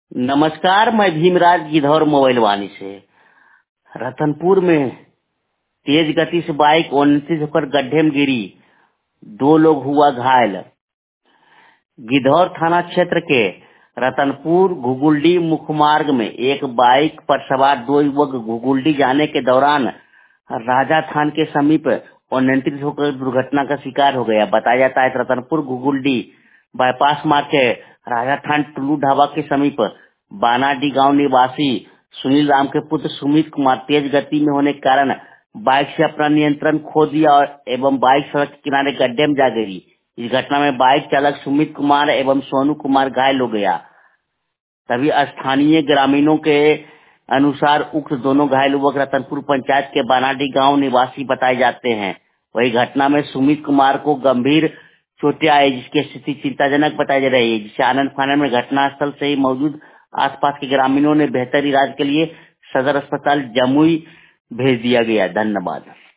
नमस्कार, मैं भीमराज गिधौर मोबाइल वाणी से। रतनपुर में तेज गति से बाइक अनियंत्रित होकर गड्ढे में गिरी, 2 लोग हुआ घायल। गिधौर थाना क्षेत्र के रतनपुर घुगुल्डी मुख्य मार्ग में एक बाइक पर सवार 2 युवक घुगुल्डी जाने के दौरान राजा थान के समीप अनियंत्रित होकर दुर्घटना का शिकार हो गया। बताया जाता है रतनपुर घुगुल्डी बाईपास मार्ग के राजा थान टुल्लू ढाबा के समीप बानाडी गांव निवासी सुनील राम के पुत्र सुमित कुमार तेज गति में होने के कारण बाइक से अपना नियंत्रण खो दिया एवं बाइक सड़क के किनारे गड्ढे में जा गिरी। इस घटना में बाइक चालक सुमित कुमार एवं सोनू कुमार घायल हो गया। तभी स्थानीय ग्रामीणों के अनुसार उक्त दोनों घायल युवक रतनपुर पंचायत के बानाडी गांव निवासी बताए जाते हैं। वही घटना में सुमित कुमार को गंभीर चोटें आई, जिसकी स्थिति चिंताजनक बताई जा रही है, जिसे आनंद फानन में घटनास्थल से ही मौजूद आसपास के ग्रामीणों ने बेहतर इलाज के लिए सदर अस्पताल जमुई भेज दिया गया। धन्यवाद।